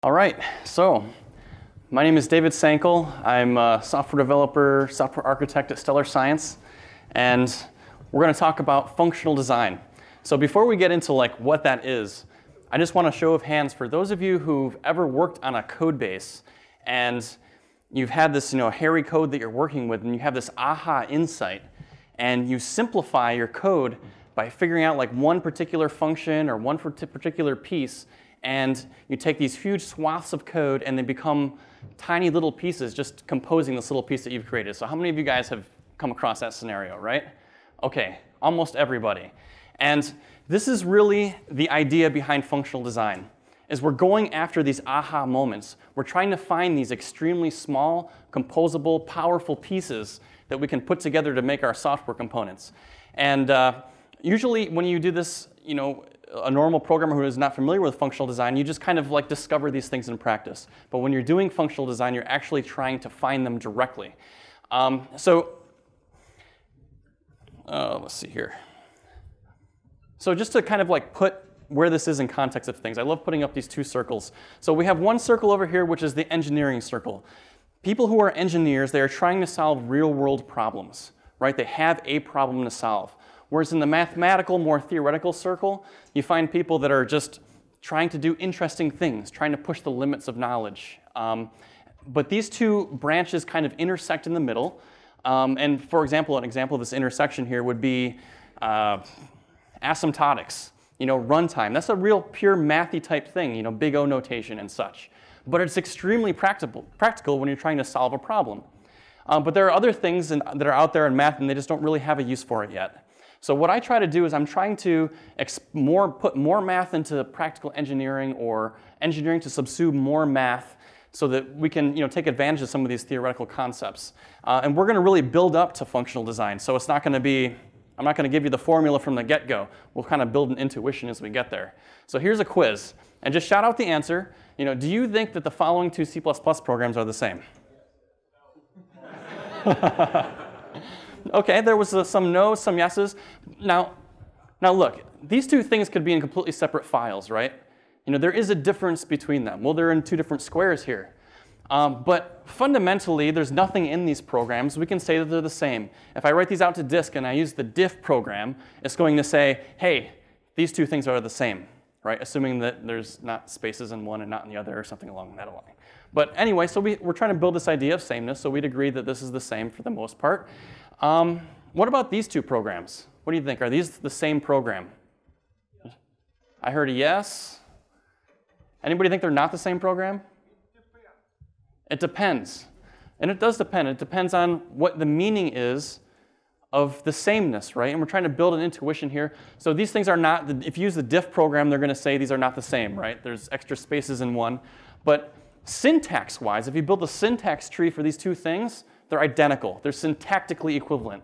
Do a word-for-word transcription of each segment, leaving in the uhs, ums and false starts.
All right, so my name is David Sankel. I'm a software developer, software architect at Stellar Science, and we're going to talk about functional design. So before we get into like what that is, I just want a show of hands for those of you who've ever worked on a code base and you've had this, you know, hairy code that you're working with, and you have this aha insight, and you simplify your code by figuring out like one particular function or one particular piece, and you take these huge swaths of code and they become tiny little pieces just composing this little piece that you've created. So how many of you guys have come across that scenario, right? Okay, almost everybody. And this is really the idea behind functional design, is we're going after these aha moments. We're trying to find these extremely small, composable, powerful pieces that we can put together to make our software components. And uh, usually when you do this, you know, a normal programmer who is not familiar with functional design, you just kind of like discover these things in practice. But when you're doing functional design, you're actually trying to find them directly. Um, so, uh, let's see here. So just to kind of like put where this is in context of things, I love putting up these two circles. So we have one circle over here, which is the engineering circle. People who are engineers, they are trying to solve real-world problems, right? They have a problem to solve. Whereas in the mathematical, more theoretical circle, you find people that are just trying to do interesting things, trying to push the limits of knowledge. Um, but these two branches kind of intersect in the middle. Um, and for example, an example of this intersection here would be uh, asymptotics, you know, runtime. That's a real pure mathy type thing, you know, big O notation and such. But it's extremely practical, practical when you're trying to solve a problem. Um, but there are other things in, that are out there in math and they just don't really have a use for it yet. So what I try to do is I'm trying to exp- more, put more math into practical engineering, or engineering to subsume more math so that we can, you know, take advantage of some of these theoretical concepts. Uh, and we're going to really build up to functional design. So it's not going to be, I'm not going to give you the formula from the get-go. We'll kind of build an intuition as we get there. So here's a quiz. And just shout out the answer. You know, do you think that the following two C plus plus programs are the same? Okay, there was uh, some no's, some yeses. Now, now look, these two things could be in completely separate files, right? You know, there is a difference between them. Well, they're in two different squares here. Um, but fundamentally, there's nothing in these programs. We can say that they're the same. If I write these out to disk and I use the diff program, it's going to say, hey, these two things are the same, right? Assuming that there's not spaces in one and not in the other or something along that line. But anyway, so we, we're trying to build this idea of sameness, so we'd agree that this is the same for the most part. Um, what about these two programs? What do you think? Are these the same program? I heard a yes. Anybody think they're not the same program? It depends. And it does depend. It depends on what the meaning is of the sameness, right? And we're trying to build an intuition here. So these things are not, if you use the diff program, they're going to say these are not the same, right? There's extra spaces in one. But syntax-wise, if you build a syntax tree for these two things, they're identical. They're syntactically equivalent.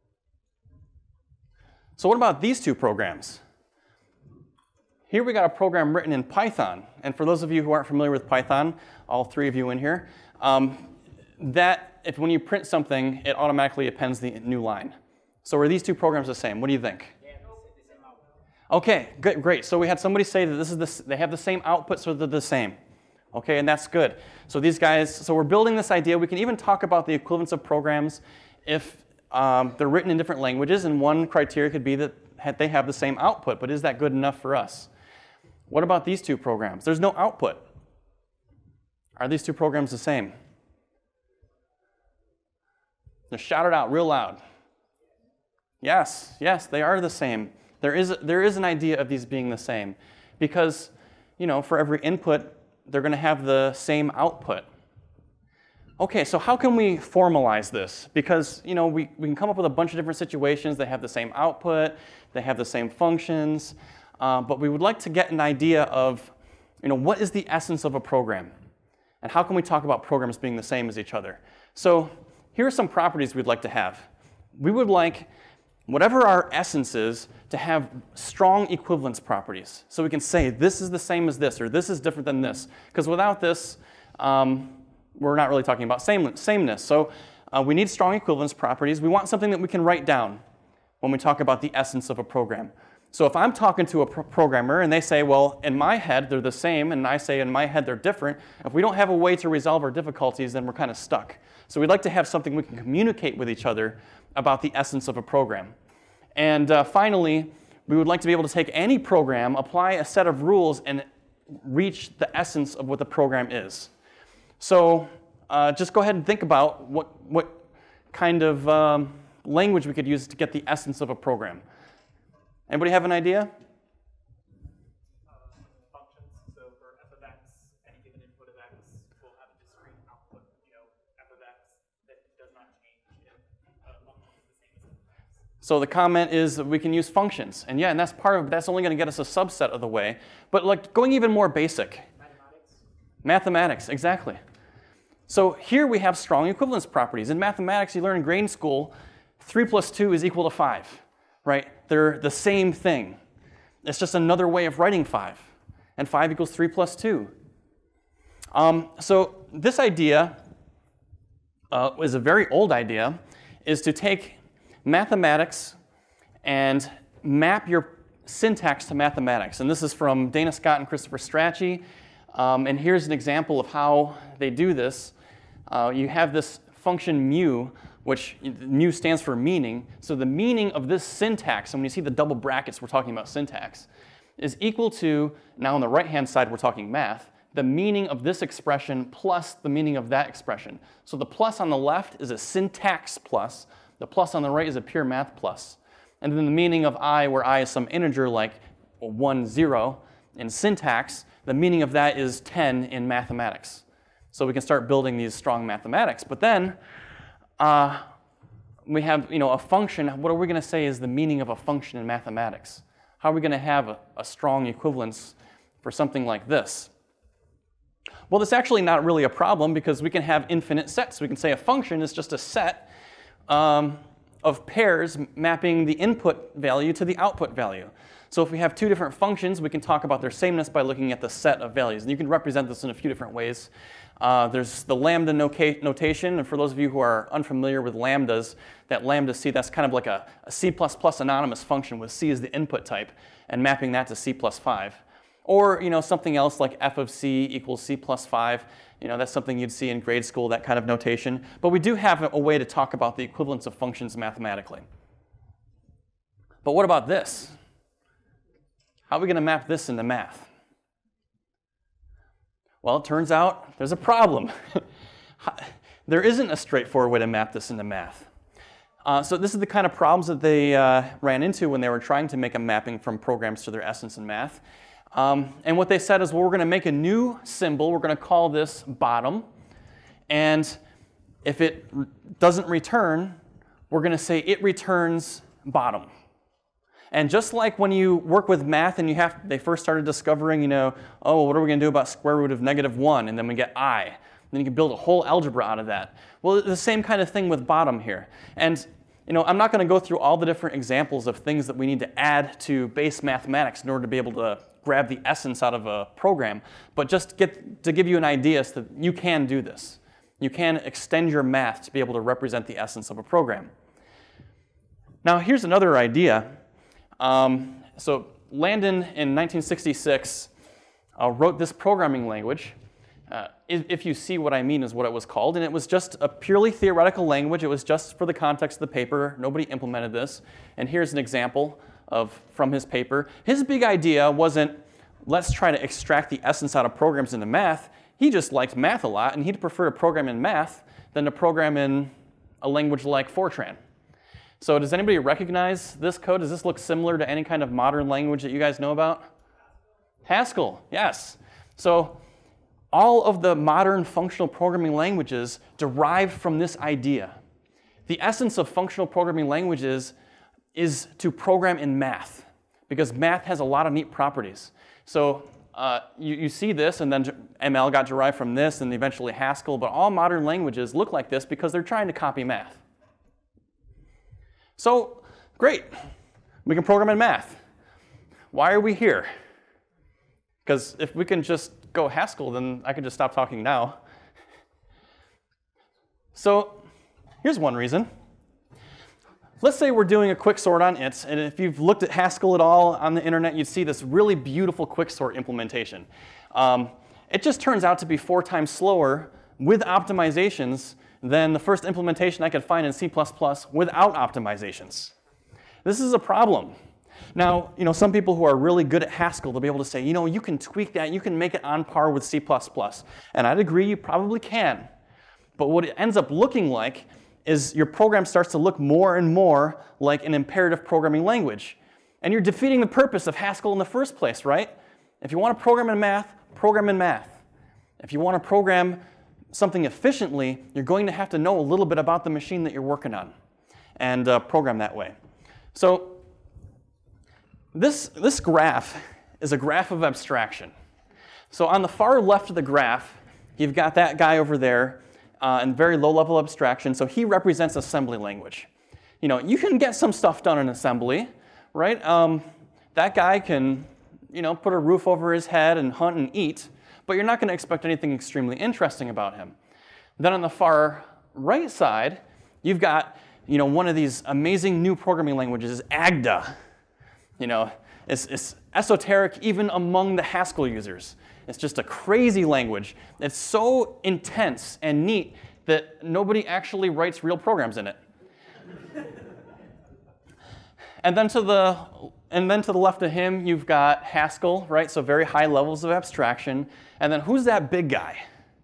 So what about these two programs? Here we got a program written in Python. And for those of you who aren't familiar with Python, all three of you in here, um, that if when you print something, it automatically appends the new line. So are these two programs the same? What do you think? Okay, good, great. So we had somebody say that this is the, they have the same output, so they're the same. Okay, and that's good. So these guys, so we're building this idea. We can even talk about the equivalence of programs if um, they're written in different languages, and one criteria could be that they have the same output, but is that good enough for us? What about these two programs? There's no output. Are these two programs the same? Just shout it out real loud. Yes, yes, they are the same. There is, there is an idea of these being the same because, you know, for every input, they're going to have the same output. Okay, so how can we formalize this? Because, you know, we, we can come up with a bunch of different situations. They have the same output, they have the same functions, uh, but we would like to get an idea of, you know, what is the essence of a program? And how can we talk about programs being the same as each other? So here are some properties we'd like to have. We would like whatever our essence is to have strong equivalence properties. So we can say this is the same as this, or this is different than this. Because without this, um, we're not really talking about same, sameness. So uh, we need strong equivalence properties. We want something that we can write down when we talk about the essence of a program. So if I'm talking to a pro programmer and they say, well, in my head they're the same, and I say in my head they're different, if we don't have a way to resolve our difficulties, then we're kind of stuck. So we'd like to have something we can communicate with each other about the essence of a program. And uh, finally, we would like to be able to take any program, apply a set of rules, and reach the essence of what the program is. So uh, just go ahead and think about what, what kind of um, language we could use to get the essence of a program. Anybody have an idea? Uh, functions. So for f of x, any given input of x will have a discrete output, you know, f of x that does not change if a function is the same as f of x. So the comment is that we can use functions. And yeah, and that's part of, that's only going to get us a subset of the way. But like going even more basic. Mathematics? Mathematics, exactly. So here we have strong equivalence properties. In mathematics, you learn in grade school, three plus two is equal to five, right? They're the same thing. It's just another way of writing five. And five equals three plus two. Um, so this idea uh, is a very old idea, is to take mathematics and map your syntax to mathematics. And this is from Dana Scott and Christopher Strachey. Um, and here's an example of how they do this. Uh, you have this function mu, which mu stands for meaning. So the meaning of this syntax, and when you see the double brackets, we're talking about syntax, is equal to, now on the right-hand side, we're talking math, the meaning of this expression plus the meaning of that expression. So the plus on the left is a syntax plus. The plus on the right is a pure math plus. And then the meaning of I, where I is some integer like one, zero, in syntax, the meaning of that is ten in mathematics. So we can start building these strong mathematics. But then uh, we have you know, a function. What are we going to say is the meaning of a function in mathematics? How are we going to have a, a strong equivalence for something like this? Well, that's actually not really a problem because we can have infinite sets. We can say a function is just a set um, of pairs mapping the input value to the output value. So if we have two different functions, we can talk about their sameness by looking at the set of values. And you can represent this in a few different ways. Uh, there's the lambda notation, and for those of you who are unfamiliar with lambdas, that lambda C, that's kind of like a, a C plus plus anonymous function with C as the input type, and mapping that to C plus five. Or you know, something else like f of C equals C plus five. You know, that's something you'd see in grade school, that kind of notation. But we do have a, a way to talk about the equivalence of functions mathematically. But what about this? How are we going to map this into math? Well, it turns out there's a problem. There isn't a straightforward way to map this into math. Uh, so this is the kind of problems that they uh, ran into when they were trying to make a mapping from programs to their essence in math. Um, and what they said is, well, we're going to make a new symbol. We're going to call this bottom. And if it doesn't return, we're going to say it returns bottom. And just like when you work with math and you have, they first started discovering, you know, oh, what are we going to do about square root of negative one? And then we get I. And then you can build a whole algebra out of that. Well, the same kind of thing with bottom here. And you know, I'm not going to go through all the different examples of things that we need to add to base mathematics in order to be able to grab the essence out of a program. But just get, to give you an idea so that you can do this. You can extend your math to be able to represent the essence of a program. Now, here's another idea. Um, so Landon in nineteen sixty-six uh, wrote this programming language. Uh, if, if you see what I mean is what it was called. And it was just a purely theoretical language. It was just for the context of the paper. Nobody implemented this. And here's an example of from his paper. His big idea wasn't, let's try to extract the essence out of programs into math. He just liked math a lot, and he'd prefer to program in math than to program in a language like Fortran. So does anybody recognize this code? Does this look similar to any kind of modern language that you guys know about? Haskell, yes. So all of the modern functional programming languages derive from this idea. The essence of functional programming languages is to program in math, because math has a lot of neat properties. So uh, you, you see this, and then M L got derived from this, and eventually Haskell, but all modern languages look like this because they're trying to copy math. So, great, we can program in math. Why are we here? Because if we can just go Haskell, then I can just stop talking now. So, here's one reason. let's say we're doing a quicksort on it, and if you've looked at Haskell at all on the internet, you'd see this really beautiful quicksort implementation. Um, it just turns out to be four times slower with optimizations than the first implementation I could find in C plus plus without optimizations. This is a problem. Now, you know, some people who are really good at Haskell, they'll be able to say, you know, you can tweak that, you can make it on par with C plus plus. And I'd agree, you probably can. But what it ends up looking like is your program starts to look more and more like an imperative programming language. And you're defeating the purpose of Haskell in the first place, right? If you want to program in math, program in math. If you want to program something efficiently, you're going to have to know a little bit about the machine that you're working on and uh, program that way. So this, this graph is a graph of abstraction. So on the far left of the graph, you've got that guy over there uh, in very low-level abstraction. So he represents assembly language. You know, you can get some stuff done in assembly, right? Um, that guy can, you know, put a roof over his head and hunt and eat, but you're not going to expect anything extremely interesting about him. Then on the far right side, you've got, you know, one of these amazing new programming languages, Agda. You know, it's, it's esoteric even among the Haskell users. It's just a crazy language. It's so intense and neat that nobody actually writes real programs in it. And then to the and then to the left of him, you've got Haskell, right? So very high levels of abstraction. And then who's that big guy?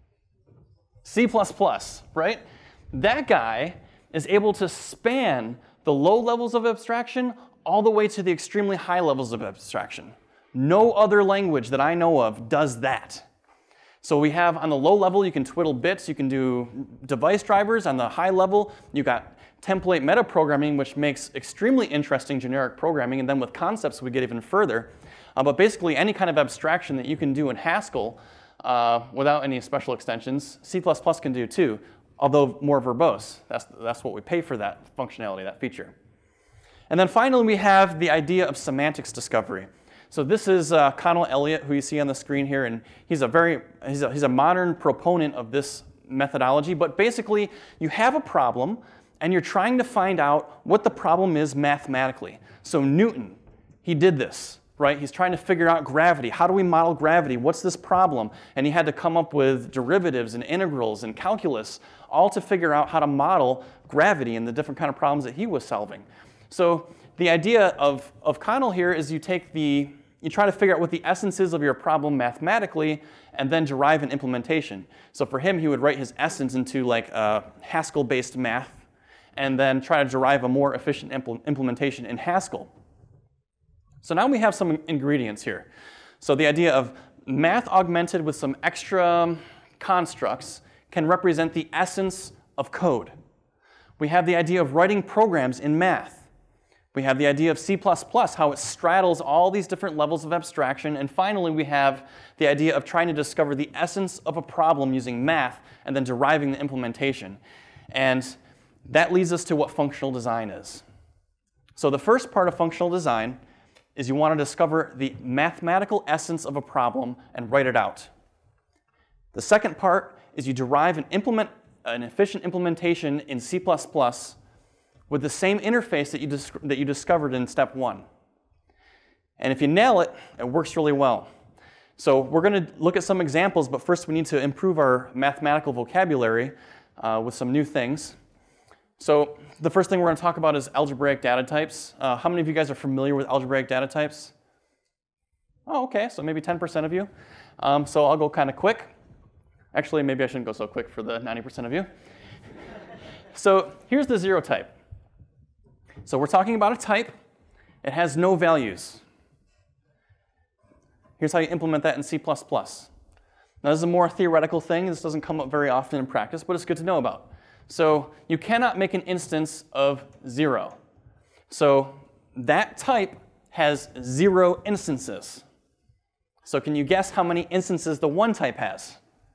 C plus plus, right? That guy is able to span the low levels of abstraction all the way to the extremely high levels of abstraction. No other language that I know of does that. So we have on the low level, you can twiddle bits, you can do device drivers. On the high level, you got template metaprogramming, which makes extremely interesting generic programming. And then with concepts, we get even further. Uh, but basically, any kind of abstraction that you can do in Haskell uh, without any special extensions, C plus plus can do too, although more verbose. That's, that's what we pay for that functionality, that feature. And then finally, we have the idea of semantics discovery. So this is uh, Connell Elliott, who you see on the screen here, and he's a very he's a, he's a modern proponent of this methodology. But basically, you have a problem, and you're trying to find out what the problem is mathematically. So Newton, he did this, right? He's trying to figure out gravity. How do we model gravity? What's this problem? And he had to come up with derivatives and integrals and calculus, all to figure out how to model gravity and the different kind of problems that he was solving. So the idea of, of Connell here is you take the, you try to figure out what the essence is of your problem mathematically and then derive an implementation. So for him, he would write his essence into like a Haskell-based math and then try to derive a more efficient impl- implementation in Haskell. So now we have some ingredients here. So the idea of math augmented with some extra constructs can represent the essence of code. We have the idea of writing programs in math. We have the idea of C plus plus, how it straddles all these different levels of abstraction. And finally, we have the idea of trying to discover the essence of a problem using math and then deriving the implementation. And that leads us to what functional design is. So the first part of functional design is you want to discover the mathematical essence of a problem and write it out. The second part is you derive and implement an efficient implementation in C plus plus with the same interface that you, dis- that you discovered in step one. And if you nail it, it works really well. So we're going to look at some examples, but first we need to improve our mathematical vocabulary uh, with some new things. So the first thing we're going to talk about is algebraic data types. Uh, how many of you guys are familiar with algebraic data types? Oh, okay, so maybe ten percent of you. Um, so I'll go kind of quick. Actually, maybe I shouldn't go so quick for the ninety percent of you. So here's the zero type. So we're talking about a type. It has no values. Here's how you implement that in C plus plus. Now, this is a more theoretical thing. This doesn't come up very often in practice, but it's good to know about. So you cannot make an instance of zero. So that type has zero instances. So can you guess how many instances the one type has?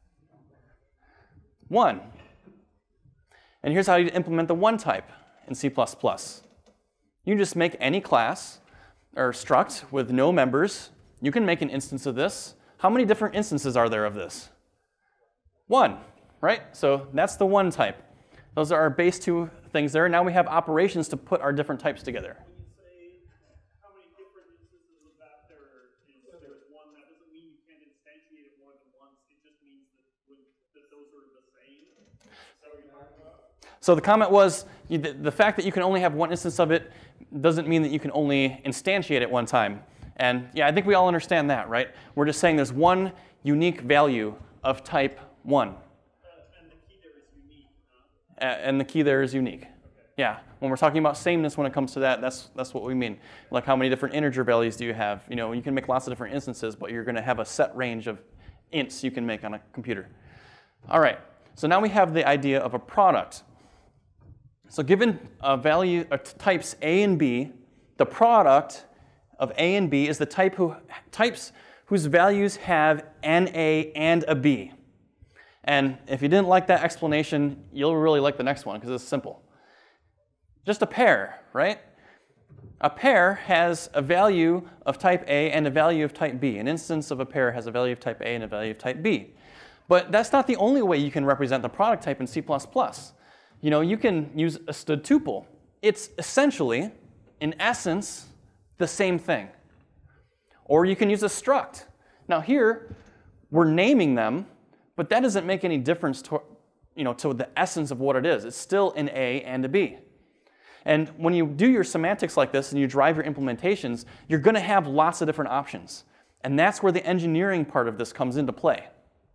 One. And here's how you implement the one type in C plus plus. You just make any class or struct with no members. You can make an instance of this. How many different instances are there of this? One, right? So that's the one type. Those are our base two things there. Now we have operations to put our different types together. When you say how many different instances of that there is, there's one, that doesn't mean you can't instantiate it more than once. It just means that, when, that those are the same. Is that what you're talking about? So the comment was, you, the, the fact that you can only have one instance of it doesn't mean that you can only instantiate it one time. And yeah, I think we all understand that, right? We're just saying there's one unique value of type one. Uh, and the key there is unique, huh? Uh, and the key there is unique. Okay. Yeah, when we're talking about sameness when it comes to that, that's, that's what we mean. Like how many different integer values do you have? You know, you can make lots of different instances, but you're going to have a set range of ints you can make on a computer. All right, so now we have the idea of a product. So given a value, uh, types A and B, the product of A and B is the type who, types whose values have an A and a B. And if you didn't like that explanation, you'll really like the next one because it's simple. Just a pair, right? A pair has a value of type A and a value of type B. An instance of a pair has a value of type A and a value of type B. But that's not the only way you can represent the product type in C plus plus. You know, you can use a stud tuple. It's essentially, in essence, the same thing. Or you can use a struct. Now here, we're naming them, but that doesn't make any difference to, you know, to the essence of what it is. It's still an A and a B. And when you do your semantics like this and you drive your implementations, you're going to have lots of different options. And that's where the engineering part of this comes into play.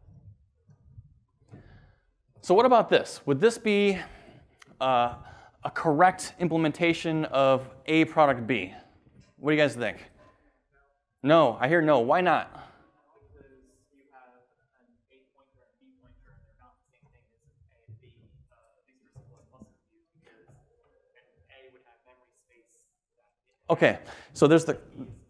So what about this? Would this be uh, a correct implementation of A product B? What do you guys think? No, I hear no. Why not? Because you have an A pointer and a B pointer, and they're not the same thing as an A and B. Uh, these are simple plus view because an A would have memory space. Okay, so there's the.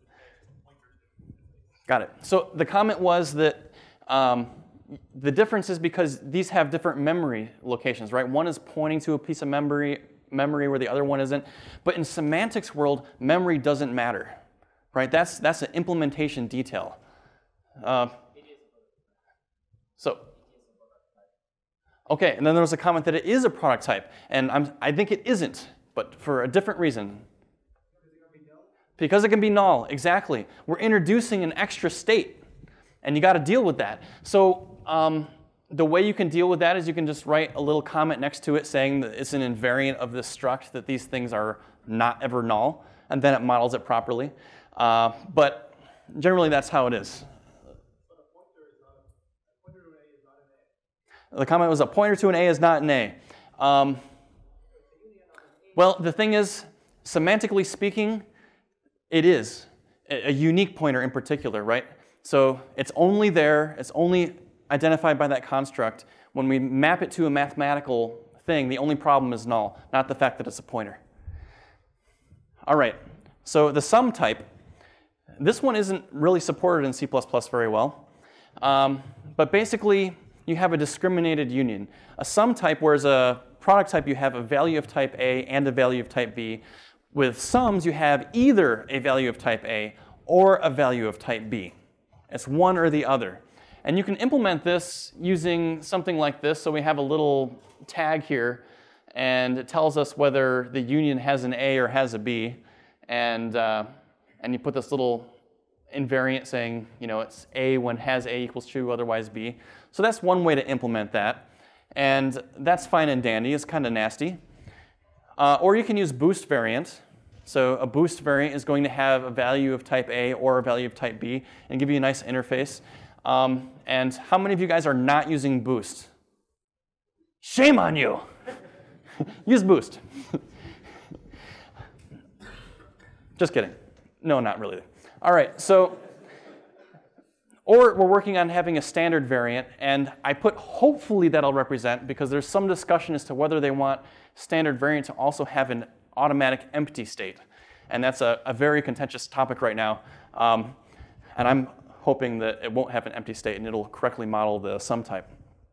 Got it. So the comment was that um, the difference is because these have different memory locations, right? One is pointing to a piece of memory, memory where the other one isn't. But in semantics world, memory doesn't matter, right? That's that's an implementation detail. Uh, so, okay, and then there was a comment that it is a product type, and I'm, I think it isn't, but for a different reason. Because it can be null, exactly. We're introducing an extra state, and you got to deal with that. So um, the way you can deal with that is you can just write a little comment next to it saying that it's an invariant of this struct, that these things are not ever null, and then it models it properly. Uh, but generally, that's how it is. The comment was a pointer to an A is not an A. Um, well, the thing is, semantically speaking, it is a unique pointer in particular, right? So it's only there, it's only identified by that construct. When we map it to a mathematical thing, the only problem is null, not the fact that it's a pointer. All right, so the sum type, this one isn't really supported in C plus plus very well. Um, but basically, you have a discriminated union. A sum type, whereas a product type, you have a value of type A and a value of type B. With sums, you have either a value of type A or a value of type B. It's one or the other. And you can implement this using something like this. So we have a little tag here, and it tells us whether the union has an A or has a B. And, uh, and you put this little invariant saying, you know, it's A when has A equals true, otherwise B. So that's one way to implement that. And that's fine and dandy. It's kind of nasty. Uh, or you can use boost variant. So a boost variant is going to have a value of type A or a value of type B and give you a nice interface. Um, and how many of you guys are not using boost? Shame on you. Use boost. Just kidding. No, not really. All right, so, or we're working on having a standard variant, and I put hopefully that'll represent because there's some discussion as to whether they want standard variant to also have an automatic empty state. And that's a, a very contentious topic right now. Um, and I'm hoping that it won't have an empty state and it'll correctly model the sum type.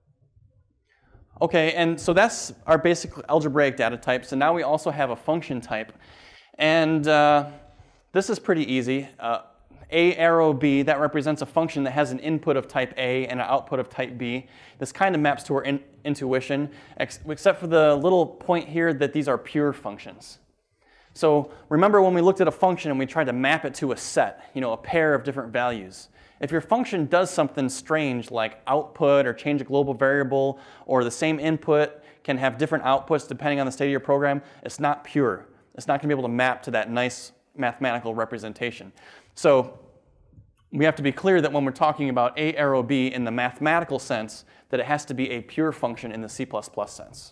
Okay, and so that's our basic algebraic data types. And now we also have a function type. And uh, this is pretty easy. Uh, A arrow B, that represents a function that has an input of type A and an output of type B. This kind of maps to our in intuition, ex except for the little point here that these are pure functions. So remember when we looked at a function and we tried to map it to a set, you know, a pair of different values. If your function does something strange like output or change a global variable, or the same input can have different outputs depending on the state of your program, it's not pure. It's not going to be able to map to that nice mathematical representation. So we have to be clear that when we're talking about A arrow B in the mathematical sense, that it has to be a pure function in the C plus plus sense.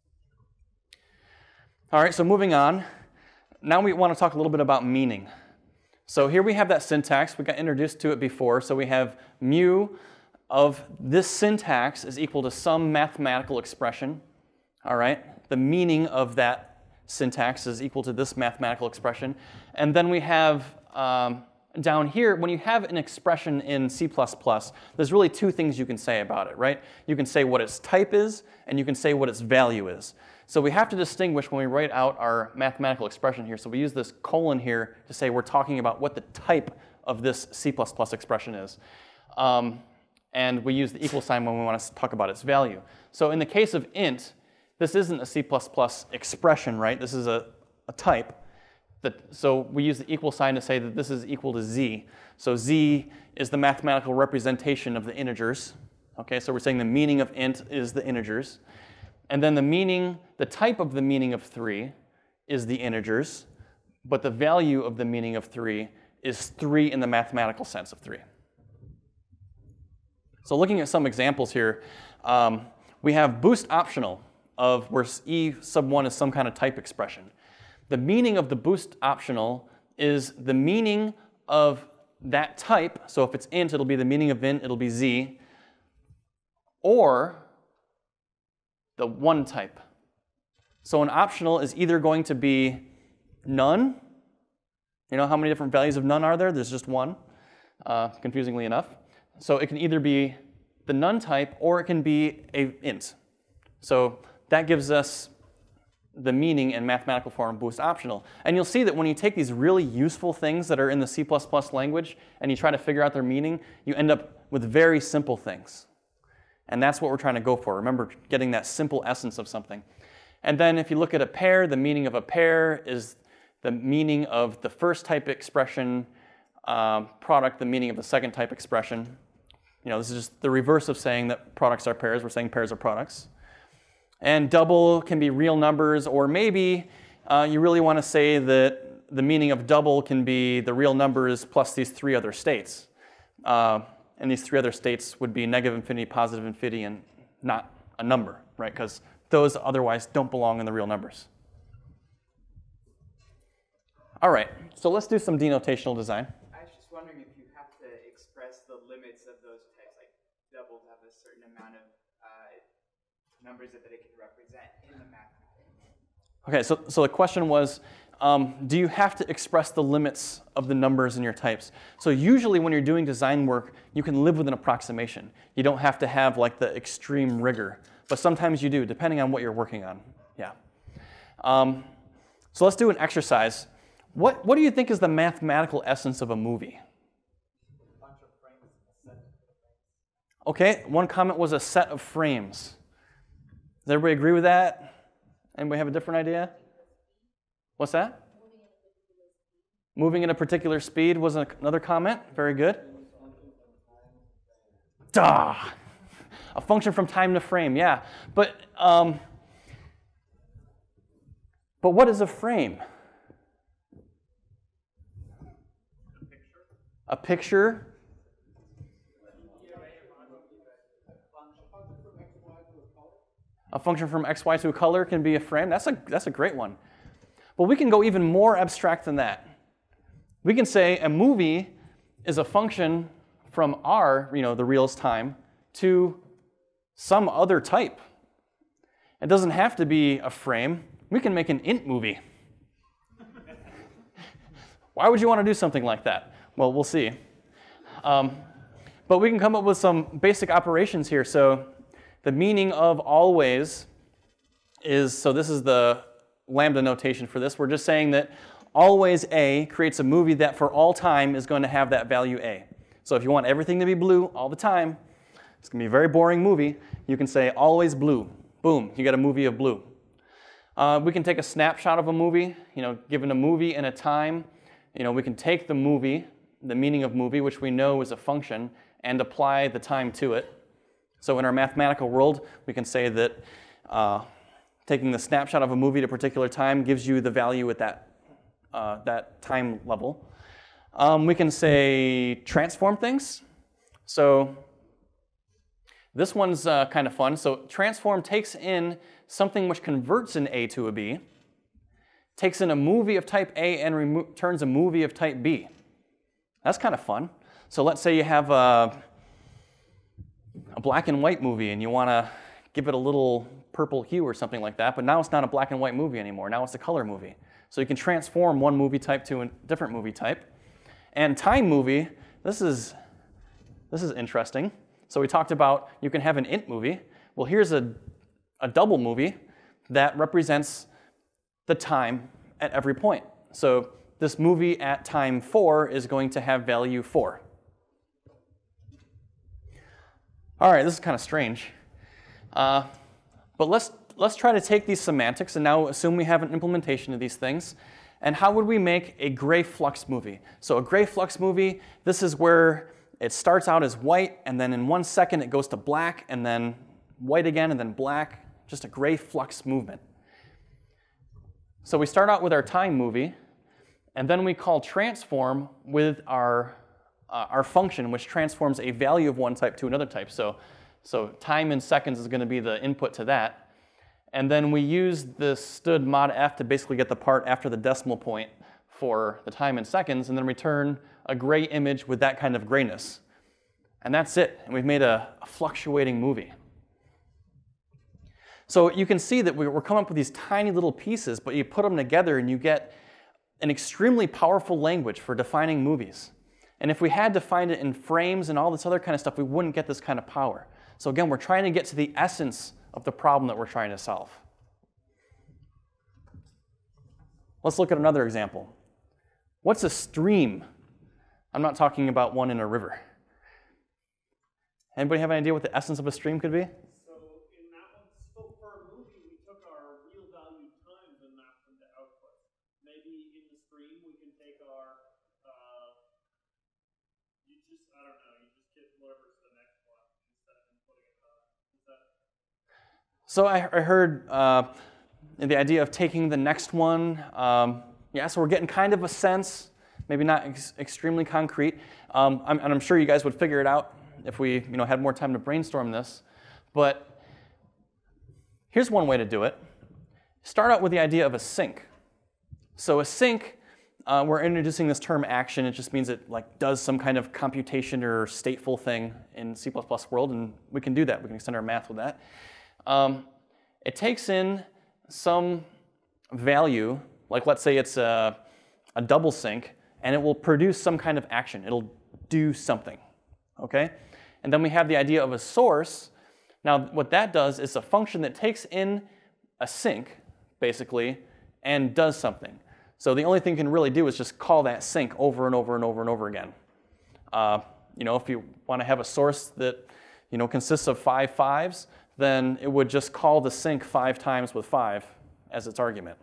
All right, so moving on. Now we want to talk a little bit about meaning. So here we have that syntax. We got introduced to it before. So we have mu of this syntax is equal to some mathematical expression. All right, the meaning of that syntax is equal to this mathematical expression. And then we have um, down here, when you have an expression in C plus plus, there's really two things you can say about it, right? You can say what its type is, and you can say what its value is. So we have to distinguish when we write out our mathematical expression here. So we use this colon here to say we're talking about what the type of this C plus plus expression is. Um, and we use the equal sign when we want to talk about its value. So in the case of int, this isn't a C plus plus expression, right? This is a, a type. That, so we use the equal sign to say that this is equal to z. So z is the mathematical representation of the integers. Okay, so we're saying the meaning of int is the integers. And then the meaning, the type of the meaning of three is the integers, but the value of the meaning of three is three in the mathematical sense of three. So looking at some examples here, um, we have boost optional of where e sub one is some kind of type expression. The meaning of the boost optional is the meaning of that type. So if it's int, it'll be the meaning of int, it'll be z, or the one type. So an optional is either going to be none. You know how many different values of none are there? There's just one, uh, confusingly enough. So it can either be the none type or it can be a int. So that gives us the meaning in mathematical form boost optional. And you'll see that when you take these really useful things that are in the C plus plus language and you try to figure out their meaning, you end up with very simple things. And that's what we're trying to go for. Remember, getting that simple essence of something. And then if you look at a pair, the meaning of a pair is the meaning of the first type expression um, product, the meaning of the second type expression. You know, this is just the reverse of saying that products are pairs. We're saying pairs are products. And double can be real numbers, or maybe uh, you really want to say that the meaning of double can be the real numbers plus these three other states. Uh, And these three other states would be negative infinity, positive infinity, and not a number, right? Because those otherwise don't belong in the real numbers. All right, so let's do some denotational design. I was just wondering if you have to express the limits of those types, like doubles have a certain amount of uh, numbers that it can represent in the mathematics. Okay, so, so the question was, Um, do you have to express the limits of the numbers in your types? So usually when you're doing design work, you can live with an approximation. You don't have to have like the extreme rigor, but sometimes you do, depending on what you're working on. Yeah. Um, so let's do an exercise. What, what do you think is the mathematical essence of a movie? Bunch of frames, a set of frames. Okay, one comment was a set of frames. Does everybody agree with that? Anybody have a different idea? What's that? Moving at a particular speed was another comment. Very good. Duh! A function from time to frame, yeah. But, um, but what is a frame? A picture? A function from x, y to a color can be a frame. That's a, that's a great one. But we can go even more abstract than that. We can say a movie is a function from R, you know, the real is time, to some other type. It doesn't have to be a frame. We can make an int movie. Why would you want to do something like that? Well, we'll see. Um, but we can come up with some basic operations here. So the meaning of always is, so this is the lambda notation for this. We're just saying that always A creates a movie that for all time is going to have that value A. So if you want everything to be blue all the time, it's going to be a very boring movie. You can say always blue. Boom, you got a movie of blue. Uh, we can take a snapshot of a movie, you know, given a movie and a time. You know, we can take the movie, the meaning of movie, which we know is a function, and apply the time to it. So in our mathematical world, we can say that uh, taking the snapshot of a movie at a particular time gives you the value at that, uh, that time level. Um, we can say transform things. So this one's uh, kind of fun. So transform takes in something which converts an A to a B, takes in a movie of type A and returns a movie of type B. That's kind of fun. So let's say you have a, a black and white movie and you want to give it a little purple hue or something like that, but now it's not a black and white movie anymore. Now it's a color movie. So you can transform one movie type to a different movie type. And time movie, this is, this is interesting. So we talked about you can have an int movie. Well, here's a, a double movie that represents the time at every point. So this movie at time four is going to have value four. All right, this is kind of strange. Uh, but let's, let's try to take these semantics and now assume we have an implementation of these things. And how would we make a gray flux movie? So a gray flux movie, this is where it starts out as white, and then in one second it goes to black, and then white again, and then black. Just a gray flux movement. So we start out with our time movie, and then we call transform with our, uh, our function, which transforms a value of one type to another type. So, so time in seconds is going to be the input to that. And then we use the std mod f to basically get the part after the decimal point for the time in seconds, and then return a gray image with that kind of grayness. And that's it. And we've made a, a fluctuating movie. So you can see that we're coming up with these tiny little pieces, but you put them together and you get an extremely powerful language for defining movies. And if we had defined it in frames and all this other kind of stuff, we wouldn't get this kind of power. So again, we're trying to get to the essence of the problem that we're trying to solve. Let's look at another example. What's a stream? I'm not talking about one in a river. Anybody have any idea what the essence of a stream could be? So in that one, so for a movie, we took our real value times and mapped them to output. Maybe in the stream, we can take our, uh, you just, I don't know, you just get whatever's the next one instead of inputting it on. Is that? So I, I heard uh, the idea of taking the next one. Um, yeah, so we're getting kind of a sense. Maybe not ex extremely concrete, um, I'm, and I'm sure you guys would figure it out if we you know, had more time to brainstorm this. But here's one way to do it. Start out with the idea of a sync. So a sync, uh, we're introducing this term action. It just means it like does some kind of computation or stateful thing in C plus plus world, and we can do that. We can extend our math with that. Um, it takes in some value, like let's say it's a, a double sync, and it will produce some kind of action. It'll do something, okay? And then we have the idea of a source. Now, what that does is a function that takes in a sync, basically, and does something. So the only thing you can really do is just call that sync over and over and over and over again. Uh, you know, if you want to have a source that you know consists of five fives, then it would just call the sync five times with five as its argument.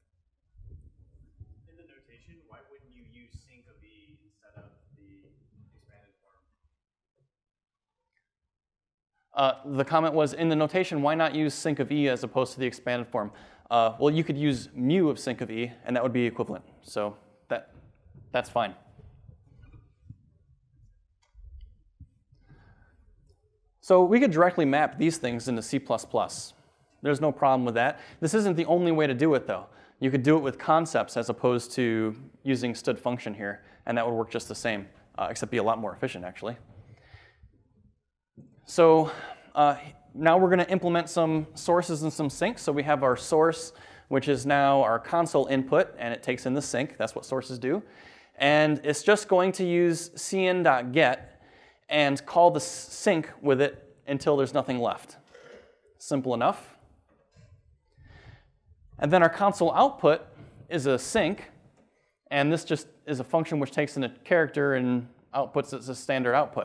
Uh, the comment was, in the notation, why not use sync of E as opposed to the expanded form? Uh, well, you could use mu of sync of E, and that would be equivalent. So that, that's fine. So we could directly map these things into C plus plus. There's no problem with that. This isn't the only way to do it, though. You could do it with concepts as opposed to using std function here, and that would work just the same, uh, except be a lot more efficient, actually. So uh, now we're going to implement some sources and some syncs. So we have our source, which is now our console input, and it takes in the sync. That's what sources do. And it's just going to use cin.get and call the sync with it until there's nothing left. Simple enough. And then our console output is a sync, And this just is a function which takes in a character and outputs it as a standard output.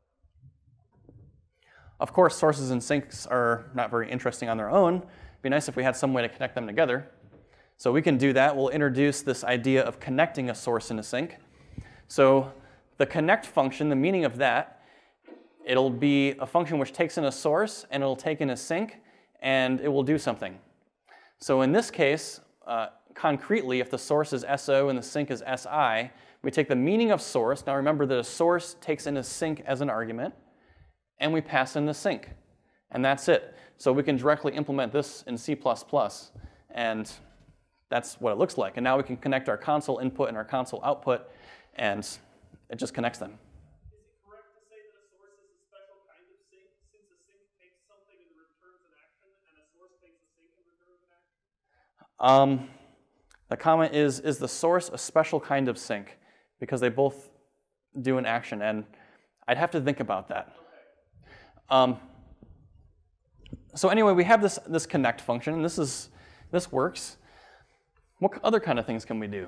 Of course, sources and sinks are not very interesting on their own. It'd be nice if we had some way to connect them together. So we can do that. We'll introduce this idea of connecting a source and a sink. So the connect function, the meaning of that, it'll be a function which takes in a source and it'll take in a sink and it will do something. So in this case, uh, concretely, if the source is S O and the sink is S I, we take the meaning of source. Now remember that a source takes in a sink as an argument, and we pass in the sink. And that's it. So we can directly implement this in C plus plus, and that's what it looks like. And now we can connect our console input and our console output, and it just connects them. Is it correct to say that a source is a special kind of sink, since a sink takes something and returns an action, and a source takes a sink and returns an action? Um, the comment is, is the source a special kind of sink? Because they both do an action, and I'd have to think about that. Um, so anyway, we have this, this connect function, and this, is, this works. What other kind of things can we do?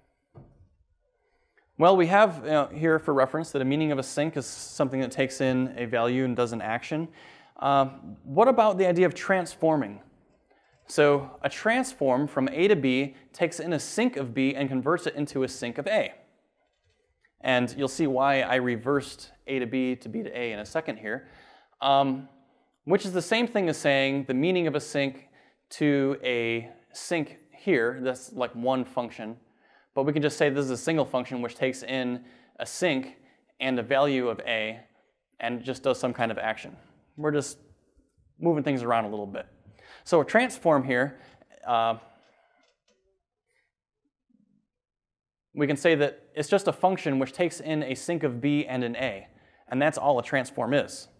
Well, we have you know, here for reference that a meaning of a sink is something that takes in a value and does an action. Um, what about the idea of transforming? So a transform from A to B takes in a sink of B and converts it into a sink of A. And you'll see why I reversed A to B to B to A in a second here, um, which is the same thing as saying the meaning of a sink to a sink here. That's like one function. But we can just say this is a single function which takes in a sink and a value of A and just does some kind of action. We're just moving things around a little bit. So a transform here, uh, we can say that it's just a function which takes in a sink of B and an A, and that's all a transform is.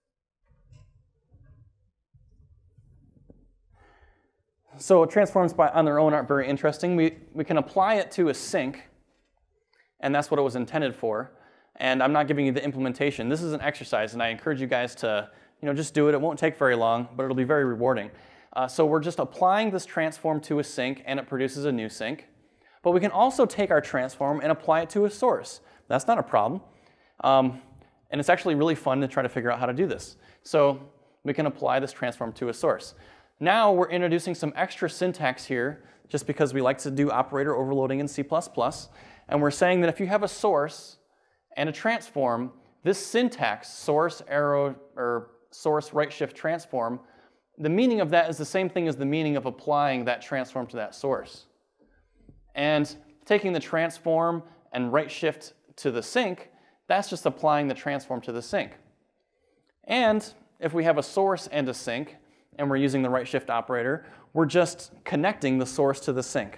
So transforms by, on their own aren't very interesting. We, we can apply it to a sink, and that's what it was intended for. And I'm not giving you the implementation. This is an exercise, and I encourage you guys to you know, just do it. It won't take very long, but it'll be very rewarding. Uh, so we're just applying this transform to a sink, and it produces a new sink. But we can also take our transform and apply it to a source. That's not a problem. Um, and it's actually really fun to try to figure out how to do this. So we can apply this transform to a source. Now we're introducing some extra syntax here, just because we like to do operator overloading in C plus plus. And we're saying that if you have a source and a transform, this syntax, source, arrow, or source, right shift, transform, the meaning of that is the same thing as the meaning of applying that transform to that source. And taking the transform and right shift to the sink, that's just applying the transform to the sink. And if we have a source and a sink, and we're using the right shift operator, we're just connecting the source to the sink.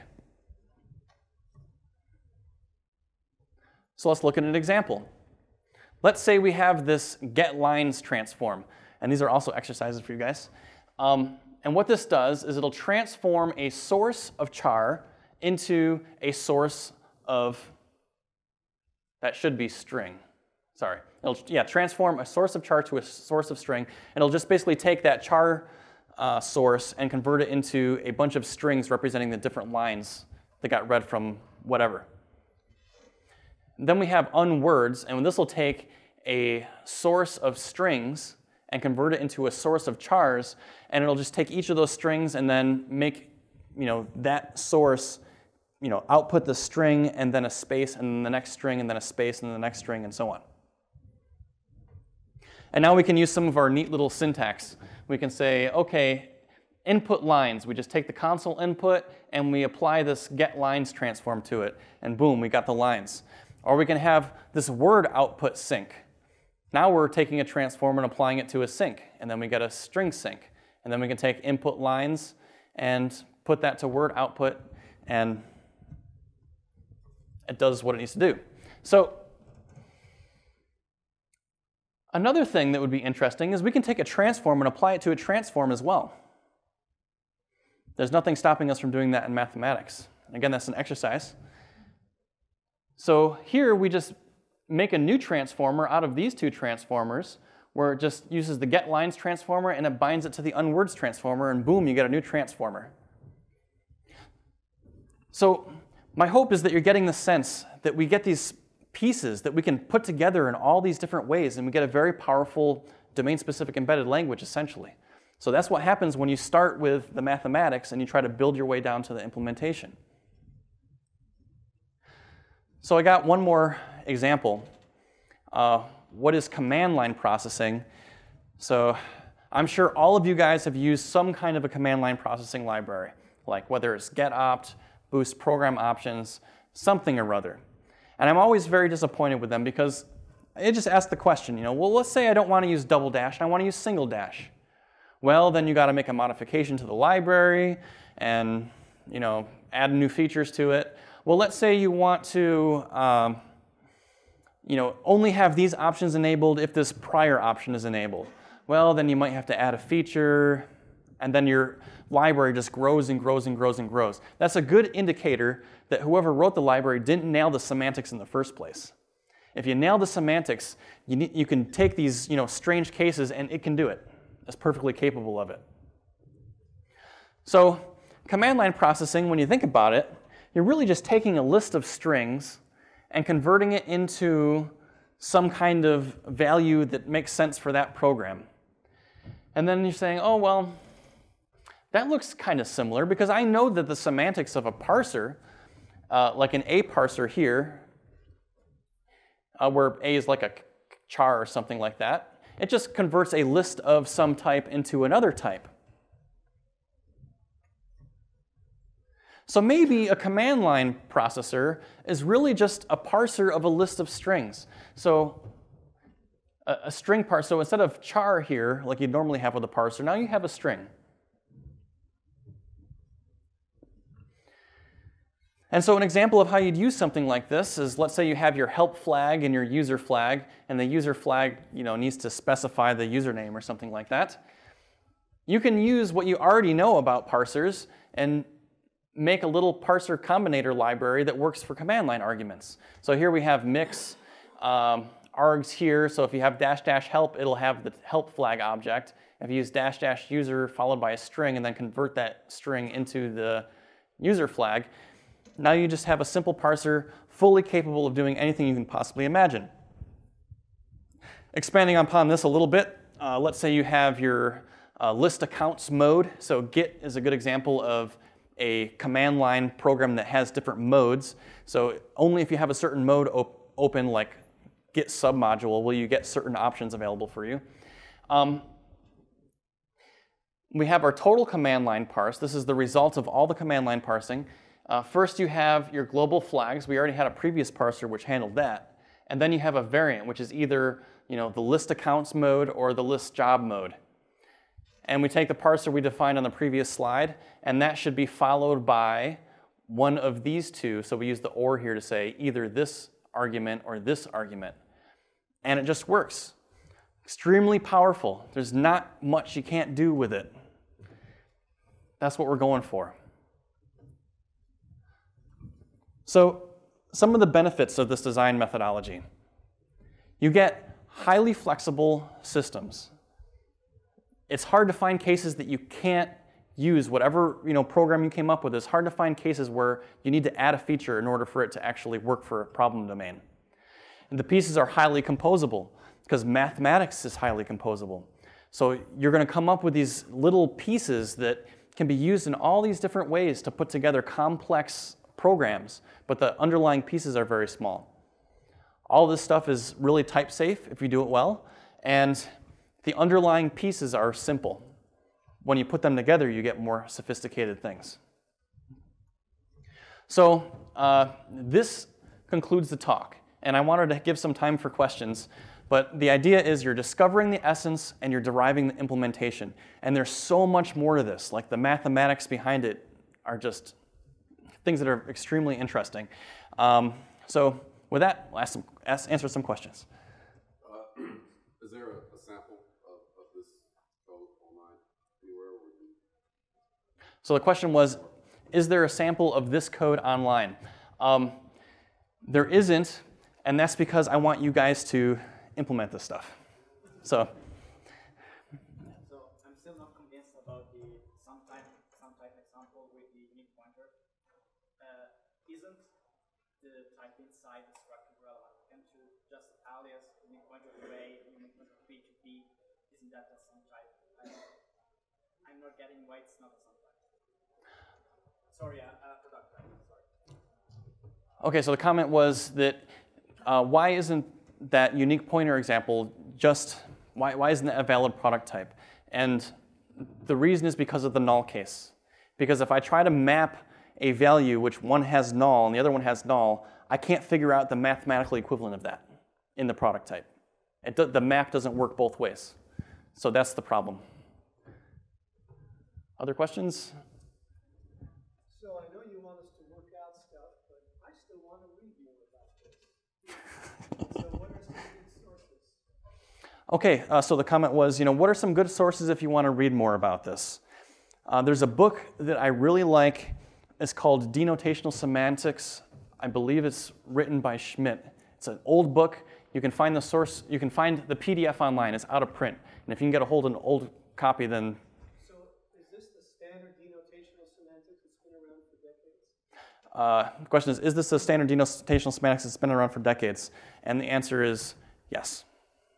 So let's look at an example. Let's say we have this get lines transform, and these are also exercises for you guys. Um, and what this does is it'll transform a source of char into a source of, that should be string. Sorry, it'll yeah, transform a source of char to a source of string, and it'll just basically take that char uh, source and convert it into a bunch of strings representing the different lines that got read from whatever. And then we have unwords, and this will take a source of strings and convert it into a source of chars, and it'll just take each of those strings and then make you know, that source you know, output the string and then a space and then the next string and then a space and then the next string and so on. And now we can use some of our neat little syntax. We can say, okay, input lines. We just take the console input and we apply this get lines transform to it, and boom, we got the lines. Or we can have this word output sync. Now we're taking a transform and applying it to a sync, and then we get a string sync. And then we can take input lines and put that to word output, and it does what it needs to do. So another thing that would be interesting is we can take a transform and apply it to a transform as well. There's nothing stopping us from doing that in mathematics. Again, that's an exercise. So here we just make a new transformer out of these two transformers, where it just uses the get lines transformer and it binds it to the unwords transformer, and boom, you get a new transformer. So my hope is that you're getting the sense that we get these pieces that we can put together in all these different ways, and we get a very powerful domain-specific embedded language, essentially. So that's what happens when you start with the mathematics and you try to build your way down to the implementation. So I got one more example. Uh, what is command line processing? So I'm sure all of you guys have used some kind of a command line processing library, like whether it's getopt, boost program options, something or other. And I'm always very disappointed with them because I just ask the question, you know, well, let's say I don't want to use double dash and I want to use single dash. Well, then you got to make a modification to the library and, you know, add new features to it. Well, let's say you want to, um, you know, only have these options enabled if this prior option is enabled. Well, then you might have to add a feature, and then your library just grows and grows and grows and grows. That's a good indicator that whoever wrote the library didn't nail the semantics in the first place. If you nail the semantics, you, need, you can take these, you know, strange cases and it can do it. It's perfectly capable of it. So command line processing, when you think about it, you're really just taking a list of strings and converting it into some kind of value that makes sense for that program. And then you're saying, oh, well, that looks kind of similar because I know that the semantics of a parser, uh, like an A parser here, uh, where A is like a char or something like that, it just converts a list of some type into another type. So maybe a command line processor is really just a parser of a list of strings. So a, a string parser, so instead of char here, like you'd normally have with a parser, now you have a string. And so an example of how you'd use something like this is, let's say you have your help flag and your user flag, and the user flag, you know, needs to specify the username or something like that. You can use what you already know about parsers and make a little parser combinator library that works for command line arguments. So here we have mix um, args here. So if you have dash dash help, it'll have the help flag object. If you use dash dash user followed by a string and then convert that string into the user flag, now you just have a simple parser fully capable of doing anything you can possibly imagine. Expanding upon this a little bit, uh, let's say you have your uh, list accounts mode. So Git is a good example of a command line program that has different modes. So only if you have a certain mode op open, like Git submodule, will you get certain options available for you. Um, we have our total command line parse. This is the result of all the command line parsing. Uh, first you have your global flags. We already had a previous parser which handled that. And then you have a variant, which is either, you know, the list accounts mode or the list job mode. And we take the parser we defined on the previous slide, and that should be followed by one of these two. So we use the or here to say either this argument or this argument. And it just works. Extremely powerful. There's not much you can't do with it. That's what we're going for. So some of the benefits of this design methodology. You get highly flexible systems. It's hard to find cases that you can't use whatever, you know, program you came up with. It's hard to find cases where you need to add a feature in order for it to actually work for a problem domain. And the pieces are highly composable because mathematics is highly composable. So you're going to come up with these little pieces that can be used in all these different ways to put together complex programs, but the underlying pieces are very small. All this stuff is really type safe if you do it well, and the underlying pieces are simple. When you put them together, you get more sophisticated things. So uh, this concludes the talk, and I wanted to give some time for questions, but the idea is you're discovering the essence and you're deriving the implementation. And there's so much more to this, like the mathematics behind it are just things that are extremely interesting. Um, so with that, we'll ask some, ask, answer some questions. Uh, is there a, a sample of, of this code online anywhere? Where you... So the question was, is there a sample of this code online? Um, there isn't, and that's because I want you guys to implement this stuff. So. So I'm still not convinced about the some type, some type example with the unique pointer. Uh, isn't the type inside the structure relevant? Can't you just alias unique pointer of array, unique pointer of P to P? Isn't that a sum type? I don't, I'm not getting why it's not a sum type. Sorry, uh, uh, product type. Sorry. Okay, so the comment was that uh, why isn't that unique pointer example just, why, why isn't that a valid product type? And the reason is because of the null case. Because if I try to map a value which one has null and the other one has null, I can't figure out the mathematical equivalent of that in the product type. It do, the map doesn't work both ways. So that's the problem. Other questions? So I know you want us to work out stuff, but I still want to read more about this. So what are some good sources? Okay, uh, so the comment was, you know, what are some good sources if you want to read more about this? Uh, there's a book that I really like. It's called Denotational Semantics. I believe it's written by Schmidt. It's an old book. You can find the source. You can find the P D F online. It's out of print, and if you can get a hold of an old copy, then. So is this the standard denotational semantics that's been around for decades? Uh, the question is, is this the standard denotational semantics that's been around for decades? And the answer is yes.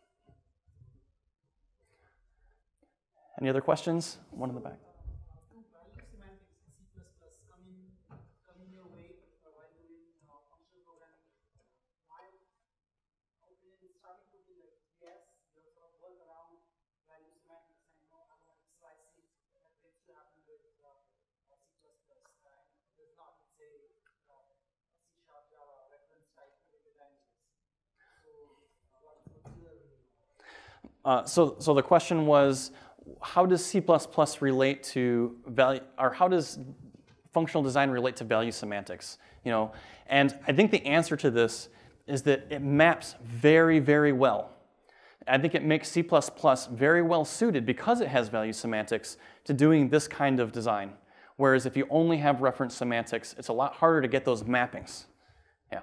Any other questions? One in the back. Do value semantics in C plus plus come in, come in your way while doing uh, functional programming? While opening, starting to be like, yes, you sort of work around value semantics and know how to slice it. That tends to happen with uh, C plus plus. Uh, and there's not, let's say, uh, C sharp, Java, reference type related languages. So, uh, what's the Uh, so, so the question was, how does C plus plus relate to value, or how does functional design relate to value semantics? You know, and I think the answer to this is that it maps very, very well. I think it makes C plus plus very well suited because it has value semantics to doing this kind of design. Whereas if you only have reference semantics, it's a lot harder to get those mappings. Yeah.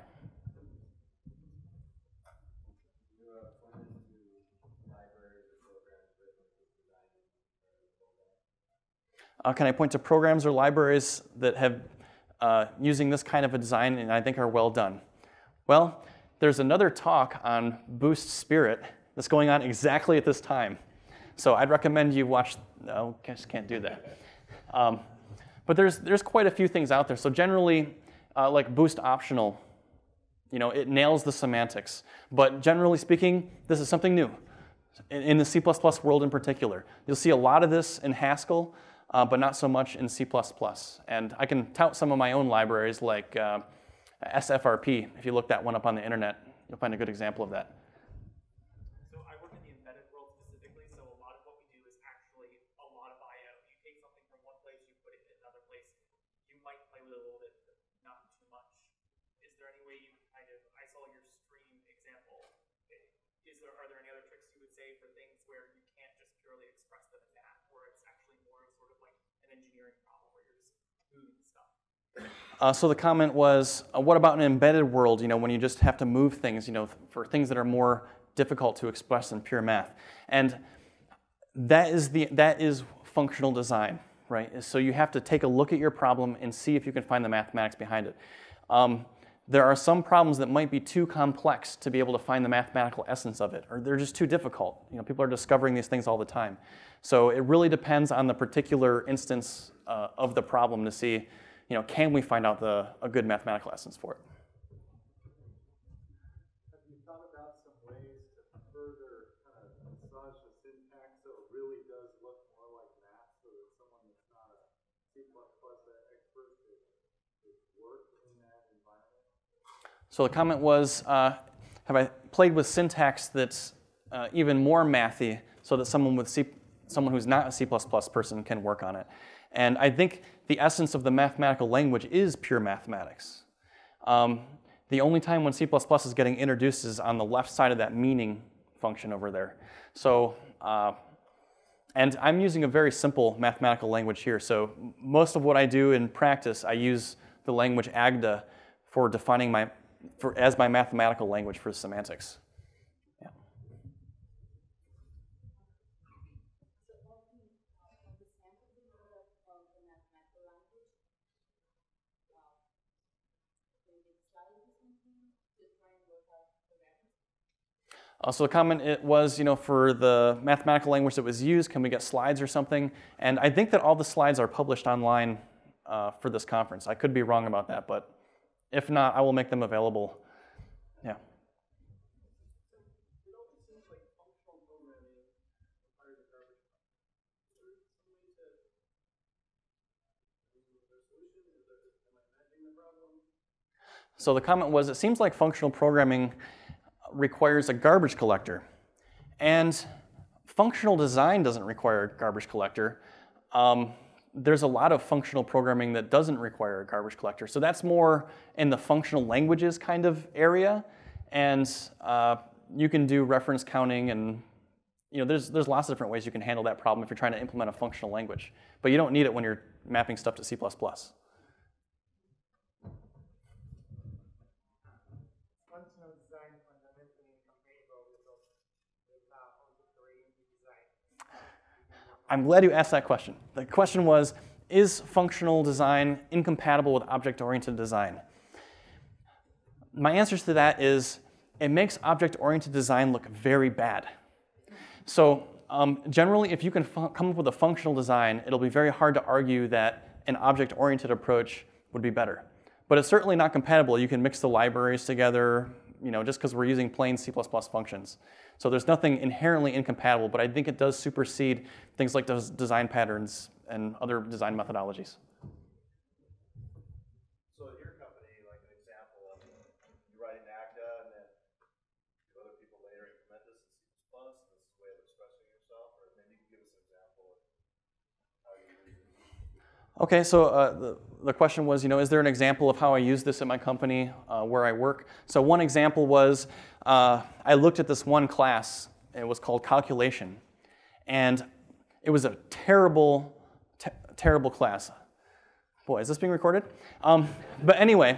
Uh, can I point to programs or libraries that have uh, using this kind of a design and I think are well done? Well, there's another talk on Boost Spirit that's going on exactly at this time. So I'd recommend you watch, no, I just can't do that. Um, but there's, there's quite a few things out there. So generally, uh, like Boost Optional, you know, it nails the semantics. But generally speaking, this is something new in, in the C plus plus world in particular. You'll see a lot of this in Haskell, Uh, but not so much in C plus plus. And I can tout some of my own libraries like uh, S F R P. If you look that one up on the internet, you'll find a good example of that. So I work in the embedded world specifically, so a lot of what we do is actually a lot of I O. You take something from one place, you put it in another place. You might play with it a little bit, but not too much. Is there any way you kind of, I saw your stream example. Is there, are there any other tricks you would say for things where you can't just purely express them in math, where it's actually more of sort of like an engineering problem where you're just moving stuff? Uh, so the comment was, uh, what about an embedded world, you know, when you just have to move things, you know, for things that are more difficult to express in pure math? And that is, the, that is functional design, right? So you have to take a look at your problem and see if you can find the mathematics behind it. Um, There are some problems that might be too complex to be able to find the mathematical essence of it, or they're just too difficult. You know, people are discovering these things all the time. So it really depends on the particular instance uh, of the problem to see, you know, can we find out the, a good mathematical essence for it? Have you thought about some ways to further kind of massage the syntax so it really does look more like math, so that someone that's not a C plus plus expert could, could work in that environment? So the comment was, uh, have I played with syntax that's uh, even more mathy so that someone with C, someone who's not a C plus plus person can work on it? And I think the essence of the mathematical language is pure mathematics. Um, the only time when C plus plus is getting introduced is on the left side of that meaning function over there. So, uh, and I'm using a very simple mathematical language here. So most of what I do in practice, I use the language Agda for defining my For, as my mathematical language for semantics. Yeah. Uh, so the comment it was, you know, for the mathematical language that was used, can we get slides or something? And I think that all the slides are published online uh, for this conference. I could be wrong about that, but if not, I will make them available. Yeah. So the comment was, it seems like functional programming requires a garbage collector. And functional design doesn't require a garbage collector. Um, there's a lot of functional programming that doesn't require a garbage collector. So that's more in the functional languages kind of area. And uh, you can do reference counting, and you know, there's, there's lots of different ways you can handle that problem if you're trying to implement a functional language. But you don't need it when you're mapping stuff to C plus plus. Functional design fundamentally incompatible with with uh, object-oriented design. I'm glad you asked that question. The question was, is functional design incompatible with object-oriented design? My answer to that is, it makes object-oriented design look very bad. So um, generally, if you can come up with a functional design, it'll be very hard to argue that an object-oriented approach would be better. But it's certainly not compatible. You can mix the libraries together, you know, just because we're using plain C plus plus functions. So there's nothing inherently incompatible, but I think it does supersede things like those design patterns and other design methodologies. So at your company, like an example of you write an ACTA and then other people later implement this in C plus plus, and this is a way of expressing yourself, or maybe you can give us an example of how you use it. Okay, so uh, the, the question was, you know, is there an example of how I use this at my company uh, where I work? So one example was, uh, I looked at this one class, it was called calculation, and it was a terrible, te terrible class. Boy, is this being recorded? Um, but anyway,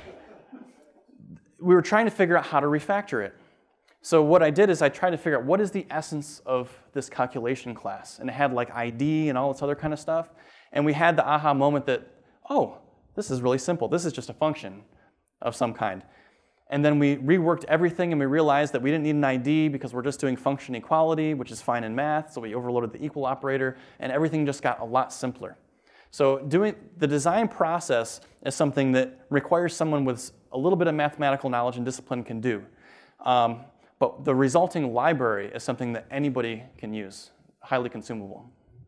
we were trying to figure out how to refactor it. So what I did is I tried to figure out what is the essence of this calculation class, and it had like I D and all this other kind of stuff. And we had the aha moment that, oh, this is really simple. This is just a function of some kind. And then we reworked everything, and we realized that we didn't need an I D because we're just doing function equality, which is fine in math. So we overloaded the equal operator, and everything just got a lot simpler. So doing the design process is something that requires someone with a little bit of mathematical knowledge and discipline can do. Um, but the resulting library is something that anybody can use, highly consumable.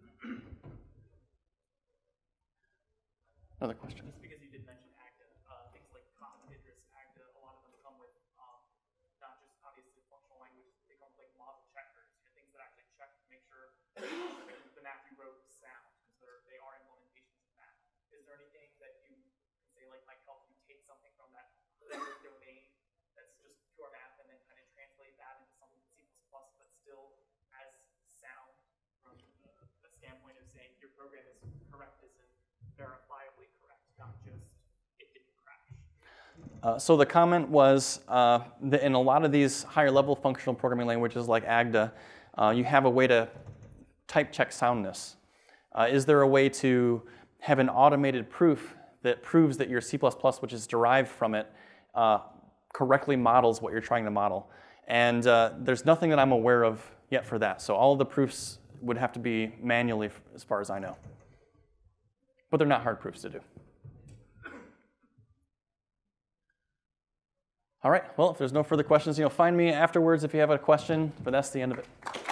Another question. Just because you did mention ACTA, uh, things like Common Idris, ACTA, a lot of them come with um, not just obviously functional language, they come with like model checkers, you know, things that actually check to make sure the math you wrote is sound, because they are implementations of math. Is there anything that you can say like might help you take something from that domain that's just pure math and then kind of translate that into something C plus plus, but still as sound from the standpoint of saying your program is correct as in verifiably correct, not just it didn't crash? Uh, so the comment was uh, that in a lot of these higher level functional programming languages like AGDA, uh, you have a way to type check soundness. Uh, is there a way to have an automated proof that proves that your C plus plus, which is derived from it, uh, correctly models what you're trying to model? And uh, there's nothing that I'm aware of yet for that. So all of the proofs would have to be manually, as far as I know. But they're not hard proofs to do. All right, well, if there's no further questions, you know, find me afterwards if you have a question, but that's the end of it.